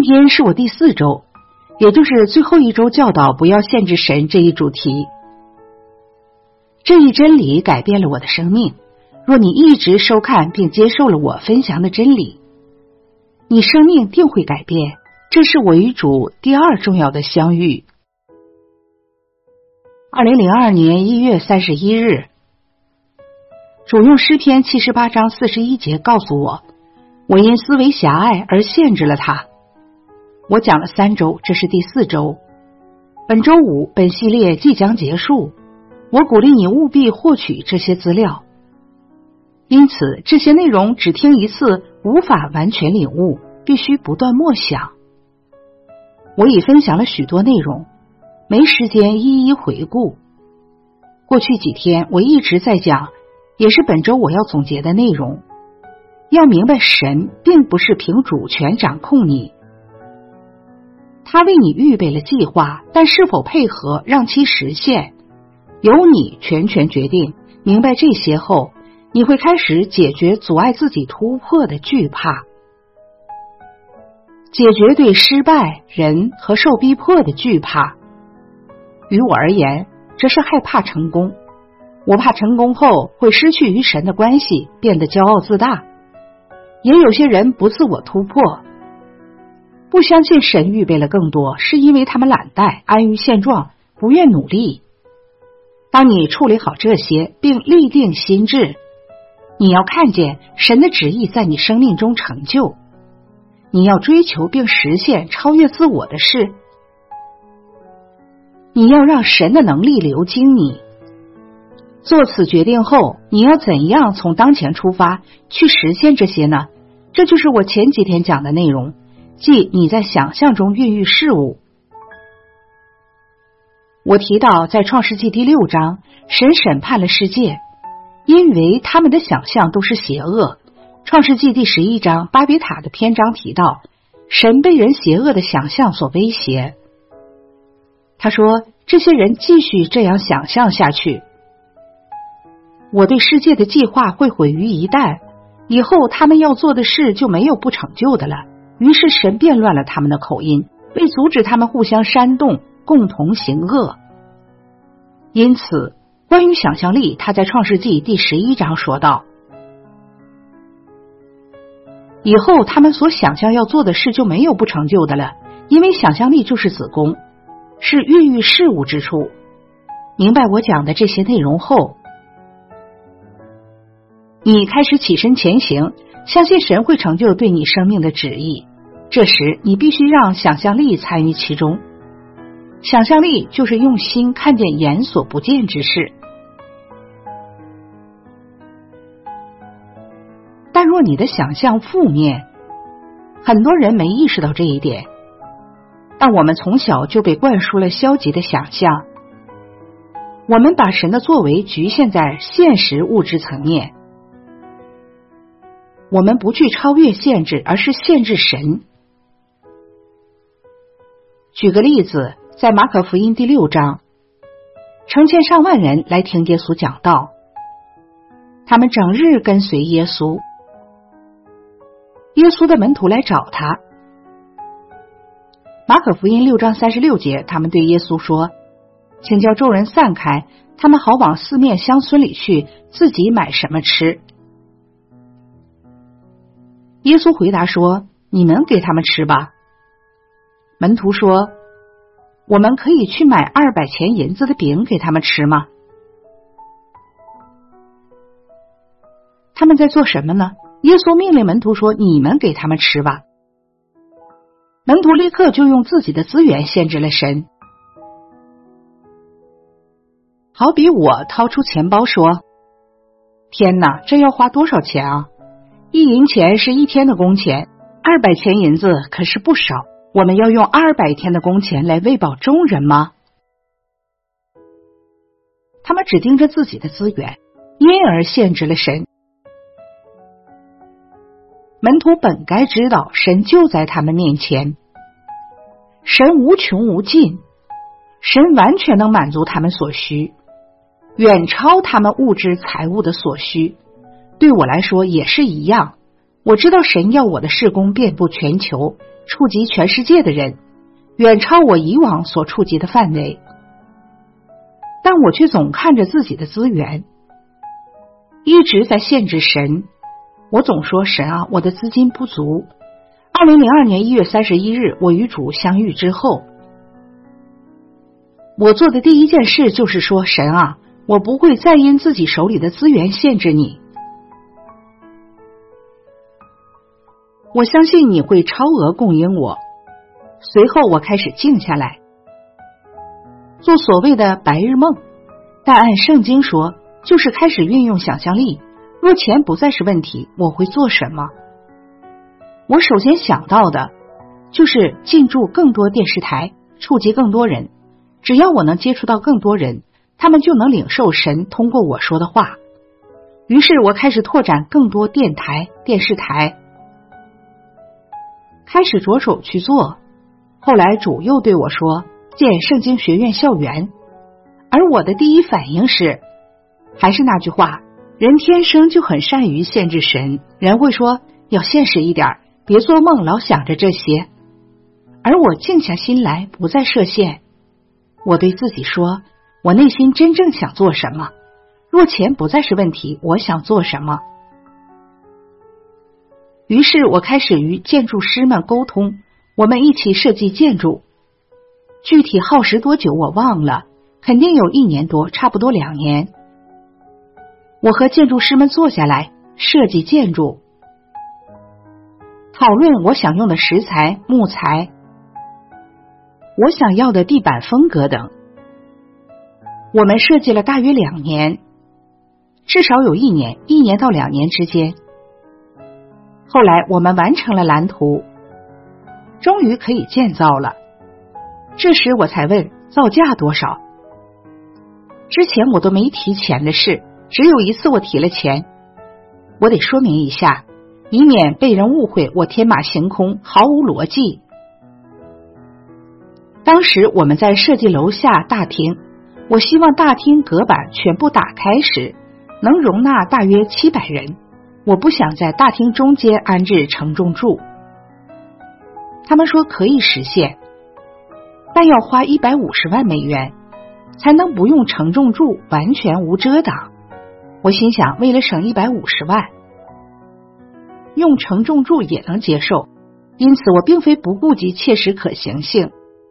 天是我第4周，也就是最后一周教导不要限制神这一主题。这一真理改变了我的生命。若你一直收看并接受了我分享的真理，你生命定会改变。这是我与主第2重要的相遇。2002年1月31日，主用诗篇78章41节告诉我，我因思维狭隘而限制了他。我讲了3周，这是第4周。本周5，本系列即将结束。我鼓励你务必获取这些资料，因此这些内容只听一次无法完全领悟，必须不断默想。我已分享了许多内容，没时间一一回顾。过去几天我一直在讲，也是本周我要总结的内容。要明白，神并不是凭主权掌控你，他为你预备了计划，但是否配合让其实现，由你全权决定。明白这些后，你会开始解决阻碍自己突破的惧怕，解决对失败、人和受逼迫的惧怕。于我而言，这是害怕成功。我怕成功后会失去与神的关系，变得骄傲自大。也有些人不自我突破，不相信神预备了更多，是因为他们懒怠、安于现状，不愿努力。当你处理好这些并立定心志，你要看见神的旨意在你生命中成就。你要追求并实现超越自我的事。你要让神的能力流经你。做此决定后，你要怎样从当前出发去实现这些呢？这就是我前几天讲的内容，即你在想象中孕育事物。我提到在创世纪第6章，神审判了世界，因为他们的想象都是邪恶。创世纪第11章巴别塔的篇章提到，神被人邪恶的想象所威胁。他说，这些人继续这样想象下去，我对世界的计划会毁于一旦，以后他们要做的事就没有不成就的了。于是神变乱了他们的口音，为阻止他们互相煽动，共同行恶。因此关于想象力，他在创世纪第11章说道，以后他们所想象要做的事就没有不成就的了，因为想象力就是子宫，是孕育事物之处。明白我讲的这些内容后，你开始起身前行，相信神会成就对你生命的旨意。这时你必须让想象力参与其中。想象力就是用心看见眼所不见之事。但若你的想象负面，很多人没意识到这一点，但我们从小就被灌输了消极的想象。我们把神的作为局限在现实物质层面，我们不去超越限制，而是限制神。举个例子，在马可福音第6章，成千上万人来听耶稣讲道，他们整日跟随耶稣。耶稣的门徒来找他。马可福音6章36节，他们对耶稣说，请叫众人散开，他们好往四面乡村里去，自己买什么吃。耶稣回答说，你们给他们吃吧。门徒说，我们可以去买200钱银子的饼给他们吃吗？他们在做什么呢？耶稣命令门徒说，你们给他们吃吧。门徒立刻就用自己的资源限制了神。好比我掏出钱包说，天哪，这要花多少钱啊？1银钱是1天的工钱，200钱银子可是不少，我们要用200天的工钱来喂饱众人吗？他们只盯着自己的资源，因而限制了神。门徒本该知道神就在他们面前，神无穷无尽，神完全能满足他们所需，远超他们物质财物的所需。对我来说也是一样，我知道神要我的事工遍布全球， 触及全世界的人，远超我以往所触及的范围。但我却总看着自己的资源，一直在限制神。我总说神啊，我的资金不足。2002年1月31日，我与主相遇之后，我做的第一件事就是说，神啊，我不会再因自己手里的资源限制你。我相信你会超额供应我。随后我开始静下来，做所谓的白日梦，但按圣经说，就是开始运用想象力。若钱不再是问题，我会做什么？我首先想到的就是进驻更多电视台，触及更多人。只要我能接触到更多人，他们就能领受神通过我说的话。于是我开始拓展更多电台、电视台，开始着手去做。后来主又对我说，建圣经学院校园。而我的第一反应是，还是那句话，人天生就很善于限制神。人会说，要现实一点，别做梦老想着这些。而我静下心来，不再设限。我对自己说，我内心真正想做什么？若钱不再是问题，我想做什么？于是我开始与建筑师们沟通，我们一起设计建筑。具体耗时多久我忘了，肯定有1年多，差不多2年。我和建筑师们坐下来设计建筑，讨论我想用的石材、木材，我想要的地板风格等。我们设计了大约2年，至少有1年到2年之间。后来我们完成了蓝图，终于可以建造了。这时我才问造价多少。之前我都没提钱的事，只有一次我提了钱。我得说明一下，以免被人误会我天马行空，毫无逻辑。当时我们在设计楼下大厅，我希望大厅隔板全部打开时能容纳大约700人。我不想在大厅中间安置承重柱。他们说可以实现，但要花150万美元才能不用承重柱，完全无遮挡。我心想，为了省150万，用承重柱也能接受，因此我并非不顾及切实可行性。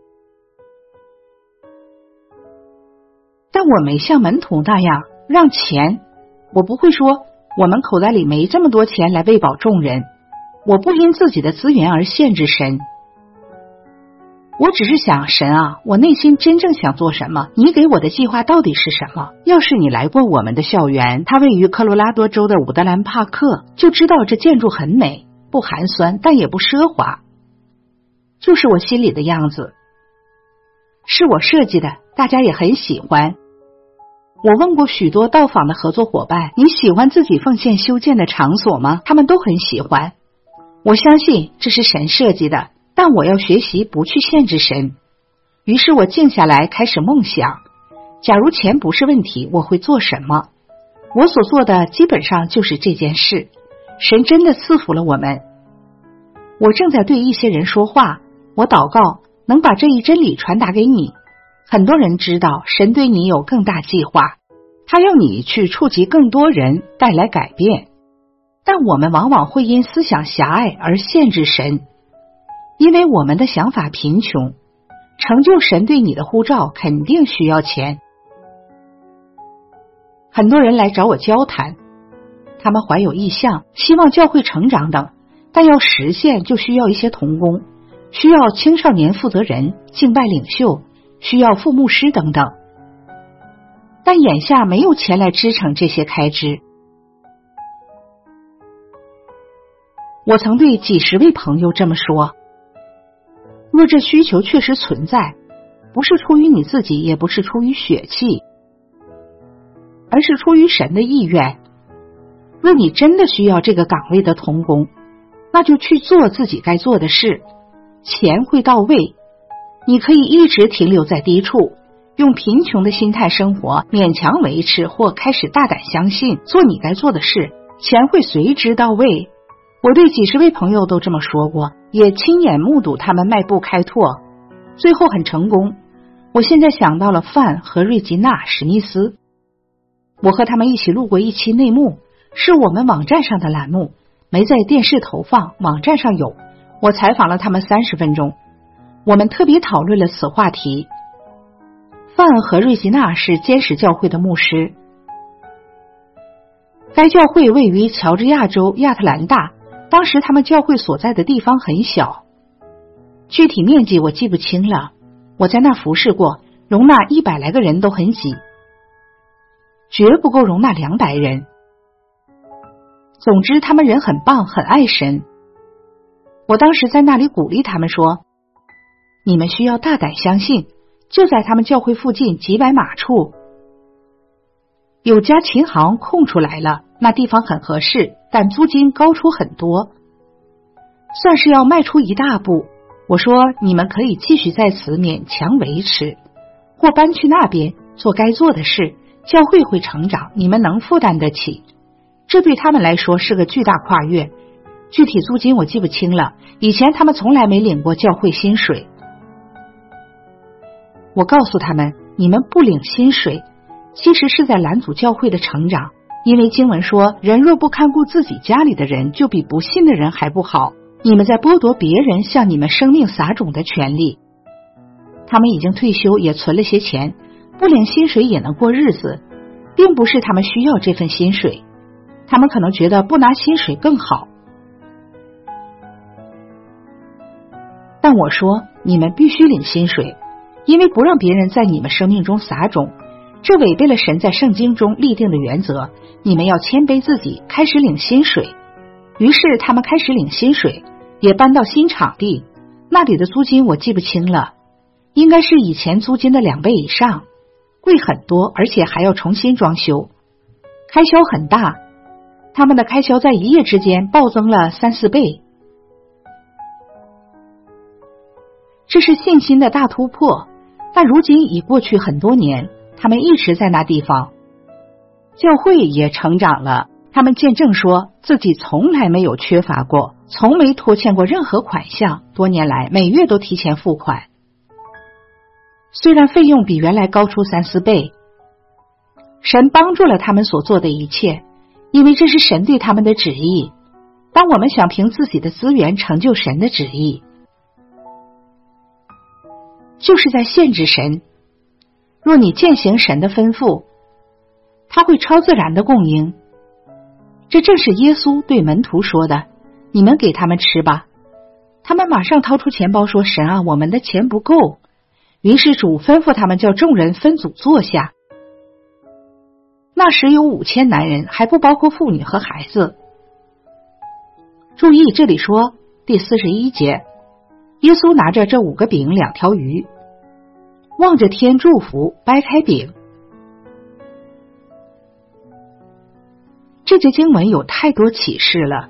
但我没像门徒那样让钱，我不会说我们口袋里没这么多钱来喂饱众人。我不因自己的资源而限制神，我只是想，神啊，我内心真正想做什么？你给我的计划到底是什么？要是你来过我们的校园，它位于科罗拉多州的伍德兰帕克，就知道这建筑很美，不寒酸，但也不奢华，就是我心里的样子。是我设计的，大家也很喜欢。我问过许多到访的合作伙伴，你喜欢自己奉献修建的场所吗？他们都很喜欢。我相信这是神设计的，但我要学习不去限制神。于是我静下来开始梦想，假如钱不是问题，我会做什么？我所做的基本上就是这件事。神真的赐福了我们。我正在对一些人说话，我祷告能把这一真理传达给你。很多人知道神对你有更大计划，他要你去触及更多人，带来改变。但我们往往会因思想狭隘而限制神，因为我们的想法贫穷。成就神对你的呼召肯定需要钱。很多人来找我交谈，他们怀有意向，希望教会成长等，但要实现就需要一些同工，需要青少年负责人、敬拜领袖，需要副牧师等等。但眼下没有钱来支撑这些开支。我曾对几十位朋友这么说，若这需求确实存在，不是出于你自己，也不是出于血气，而是出于神的意愿。若你真的需要这个岗位的同工，那就去做自己该做的事，钱会到位。你可以一直停留在低处，用贫穷的心态生活，勉强维持，或开始大胆相信，做你该做的事，钱会随之到位。我对几十位朋友都这么说过， 也亲眼目睹他们迈步开拓，最后很成功。我现在想到了范和瑞吉娜·史密斯，我和他们一起录过一期内幕，是我们网站上的栏目，没在电视投放，网站上有。我采访了他们30分钟，我们特别讨论了此话题。范和瑞吉娜是坚实教会的牧师，该教会位于乔治亚州亚特兰大，当时他们教会所在的地方很小，具体面积我记不清了。我在那服侍过，容纳100来个人都很挤，绝不够容纳200人。总之他们人很棒，很爱神。我当时在那里鼓励他们说，你们需要大胆相信，就在他们教会附近几百码处有家琴行空出来了，那地方很合适，但租金高出很多，算是要迈出一大步。我说你们可以继续在此勉强维持，或搬去那边做该做的事，教会会成长，你们能负担得起。这对他们来说是个巨大跨越，具体租金我记不清了，以前他们从来没领过教会薪水。我告诉他们，你们不领薪水其实是在拦阻教会的成长，因为经文说，人若不看顾自己家里的人，就比不信的人还不好。你们在剥夺别人向你们生命撒种的权利。他们已经退休，也存了些钱，不领薪水也能过日子，并不是他们需要这份薪水，他们可能觉得不拿薪水更好。但我说，你们必须领薪水，因为不让别人在你们生命中撒种，这违背了神在圣经中立定的原则，你们要谦卑自己，开始领薪水。于是他们开始领薪水，也搬到新场地，那里的租金我记不清了，应该是以前租金的2倍以上，贵很多，而且还要重新装修，开销很大，他们的开销在一夜之间暴增了3-4倍。这是信心的大突破，但如今已过去很多年，他们一直在那地方，教会也成长了。他们见证说自己从来没有缺乏过，从没拖欠过任何款项，多年来每月都提前付款，虽然费用比原来高出3-4倍。神帮助了他们所做的一切，因为这是神对他们的旨意。当我们想凭自己的资源成就神的旨意，就是在限制神。若你践行神的吩咐，他会超自然的供应。这正是耶稣对门徒说的，你们给他们吃吧。他们马上掏出钱包说，神啊，我们的钱不够。于是主吩咐他们叫众人分组坐下。那时有5000男人，还不包括妇女和孩子。注意，这里说第41节，耶稣拿着这5个饼2条鱼，望着天祝福，掰开饼。这节经文有太多启示了。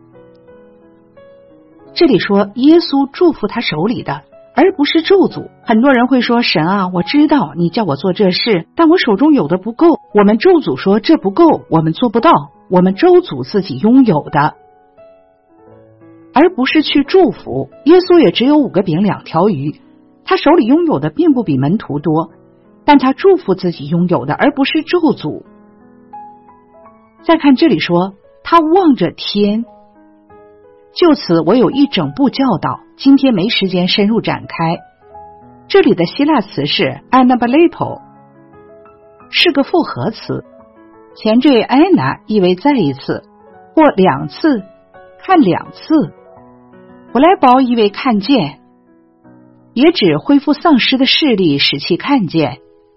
这里说耶稣祝福他手里的，而不是咒诅。很多人会说，神啊，我知道你叫我做这事，但我手中有的不够。我们咒诅说这不够，我们做不到，我们咒诅自己拥有的，而不是去祝福。耶稣也只有5个饼2条鱼，他手里拥有的并不比门徒多，但他祝福自己拥有的，而不是咒诅。再看这里说他望着天，就此我有一整部教导，今天没时间深入展开。这里的希腊词是 anabalepo， 是个复合词，前缀 ana 意为再一次或2次，看2次，普莱堡意为看见，也指恢复丧失的视力，使其看见。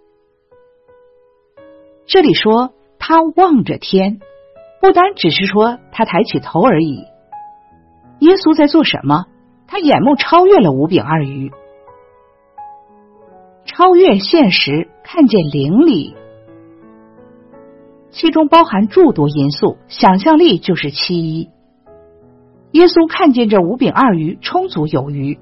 这里说他望着天，不单只是说他抬起头而已。耶稣在做什么？他眼目超越了5饼2鱼，超越现实，看见灵里，其中包含诸多因素，想象力就是其一。耶稣看见这5饼2鱼充足有余，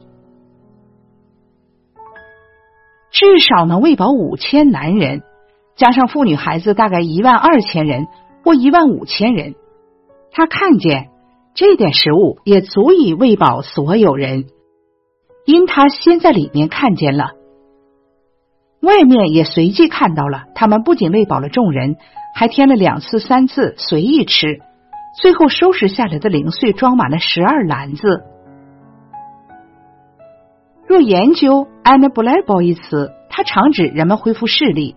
至少能喂饱5000男人，加上妇女孩子大概12000人或15000人。他看见， 这点食物也足以喂饱所有人，因他先在里面看见了，外面也随即看到了。他们不仅喂饱了众人，还添了2次3次随意吃，最后收拾下来的零碎装满了12篮子。若研究 unbelievable 一词，它常指人们恢复视力。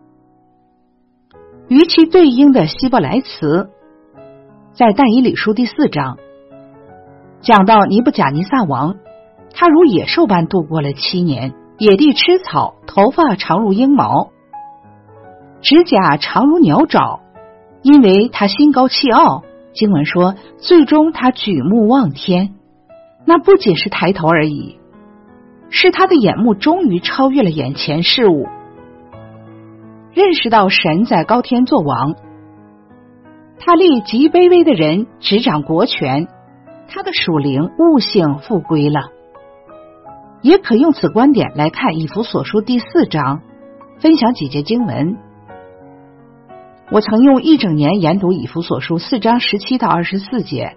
与其对应的希伯来词在但以理书第4章讲到尼布甲尼撒王，他如野兽般度过了7年，野地吃草，头发长如鹰毛，指甲长如鸟爪，因为他心高气傲。经文说最终他举目望天，那不仅是抬头而已，是他的眼目终于超越了眼前事物，认识到神在高天作王，他立极卑微的人执掌国权，他的属灵悟性复归了。也可用此观点来看以弗所书第4章，分享几节经文。我曾用1整年研读以弗所书4章17到24节。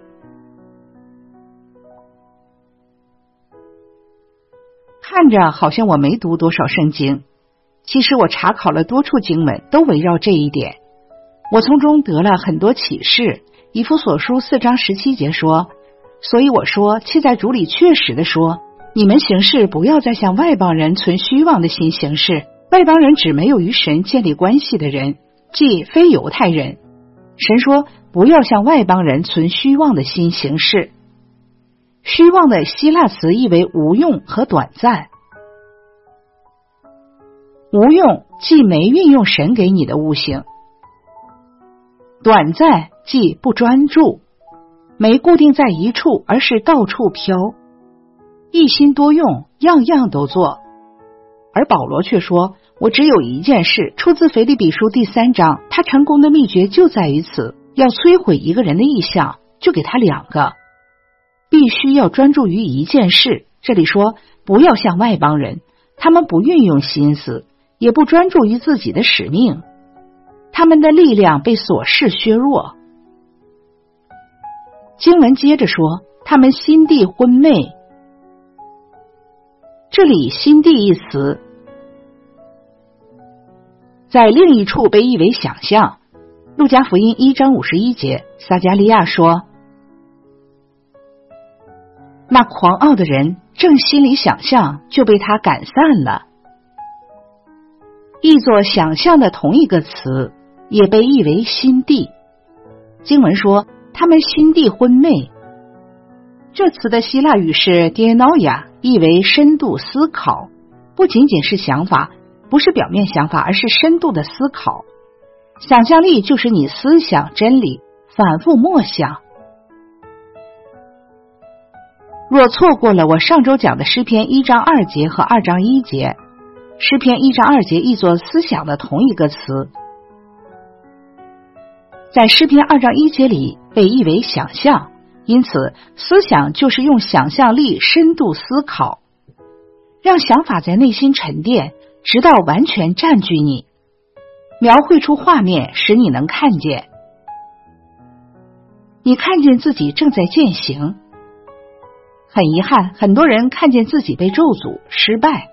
看着好像我没读多少圣经，其实我查考了多处经文，都围绕这一点。我从中得了很多启示。以弗所书4章17节说，所以我说，且在主里确实的说，你们行事不要再像外邦人存虚妄的心行事。外邦人指没有与神建立关系的人，即非犹太人。神说不要像外邦人存虚妄的心行事。虚妄的希腊词意为无用和短暂。无用即没运用神给你的悟性，短暂即不专注，没固定在一处，而是到处飘，一心多用，样样都做。而保罗却说，我只有一件事，出自腓立比书第3章，他成功的秘诀就在于此，要摧毁一个人的意向，就给他2个，必须要专注于一件事。这里说不要像外邦人，他们不运用心思，也不专注于自己的使命，他们的力量被琐事削弱。经文接着说，他们心地昏昧。这里心地一词在另一处被译为想象。路加福音1章51节，撒迦利亚说，那狂傲的人正心里想象，就被他赶散了。译作想象的同一个词也被译为心地。经文说他们心地昏昧，这词的希腊语是 dianoia， 意为深度思考，不仅仅是想法，不是表面想法，而是深度的思考。想象力就是你思想真理，反复默想。若错过了我上周讲的诗篇1章2节和2章1节，诗篇1章2节译作思想的同一个词，在诗篇2章1节里被译为想象，因此思想就是用想象力深度思考，让想法在内心沉淀，直到完全占据你，描绘出画面，使你能看见。你看见自己正在践行。很遗憾，很多人看见自己被咒诅、失败，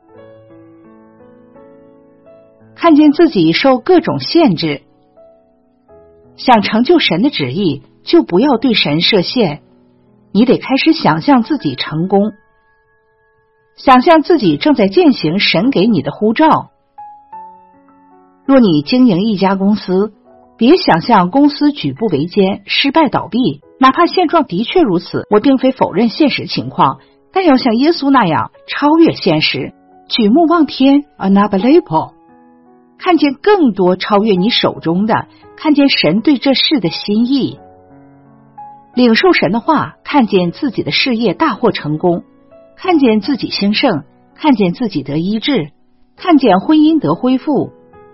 看见自己受各种限制。想成就神的旨意，就不要对神设限，你得开始想象自己成功，想象自己正在践行神给你的呼召。若你经营一家公司，别想象公司举步维艰、失败倒闭，哪怕现状的确如此，我并非否认现实情况，但要像耶稣那样超越现实，举目望天 unbelievable， 看见更多超越你手中的，看见神对这事的心意，领受神的话，看见自己的事业大获成功，看见自己兴盛，看见自己得医治，看见婚姻得恢复。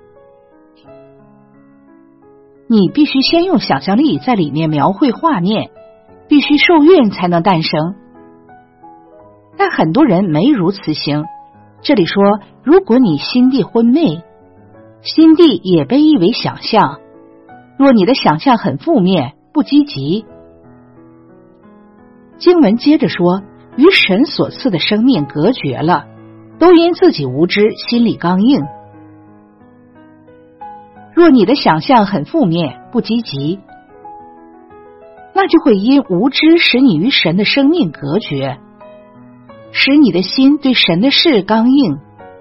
你必须先用想象力在里面描绘画面，必须受孕才能诞生。但很多人没如此行。这里说，如果你心地昏昧，心地也被译为想象。若你的想象很负面、不积极， 经文接着说，与神所赐的生命隔绝了，都因自己无知，心里刚硬。若你的想象很负面，不积极，那就会因无知使你与神的生命隔绝，使你的心对神的事刚硬。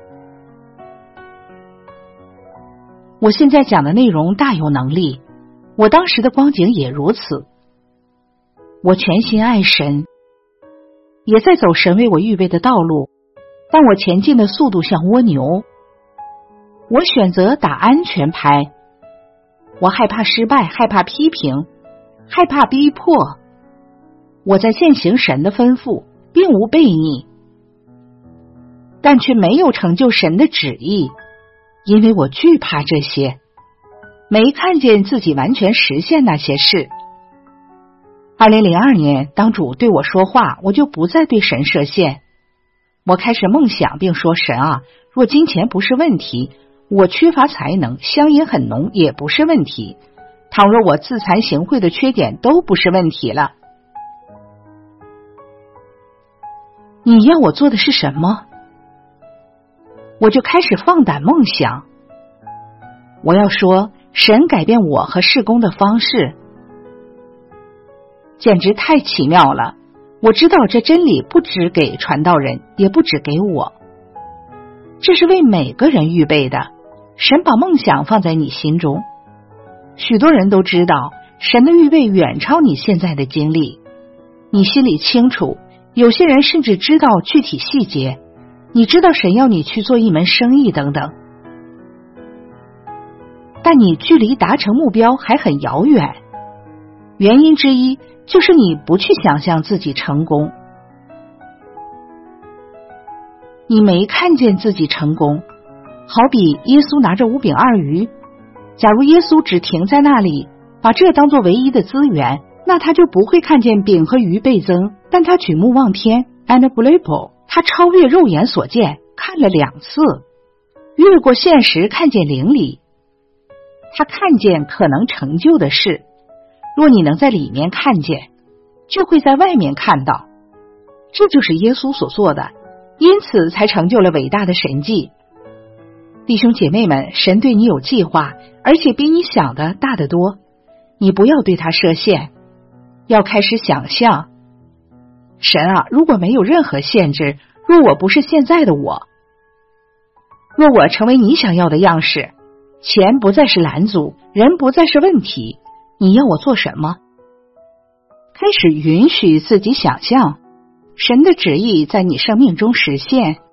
我现在讲的内容大有能力，我当时的光景也如此。我全心爱神，也在走神为我预备的道路，但我前进的速度像蜗牛。我选择打安全牌，我害怕失败，害怕批评，害怕逼迫。我在践行神的吩咐，并无悖逆，但却没有成就神的旨意，因为我惧怕这些，没看见自己完全实现那些事。2002年，当主对我说话，我就不再对神设限。我开始梦想并说，神啊，若金钱不是问题，我缺乏才能，乡音很浓也不是问题，倘若我自惭形秽的缺点都不是问题了，你要我做的是什么？我就开始放胆梦想。我要说，神改变我和事工的方式，简直太奇妙了。我知道这真理不只给传道人，也不只给我，这是为每个人预备的。神把梦想放在你心中，许多人都知道神的预备远超你现在的经历，你心里清楚，有些人甚至知道具体细节，你知道神要你去做一门生意等等，但你距离达成目标还很遥远。原因之一就是你不去想象自己成功，你没看见自己成功。好比耶稣拿着5饼2鱼，假如耶稣只停在那里，把这当作唯一的资源，那他就不会看见饼和鱼倍增，但他举目望天 unbelievable， 他超越肉眼所见，看了2次，越过现实，看见灵里，他看见可能成就的事。若你能在里面看见，就会在外面看到，这就是耶稣所做的，因此才成就了伟大的神迹。弟兄姐妹们，神对你有计划，而且比你想的大得多，你不要对他设限，要开始想象，神啊，如果没有任何限制，若我不是现在的我，若我成为你想要的样式，钱不再是拦阻，人不再是问题，你要我做什么？开始允许自己想象神的旨意在你生命中实现。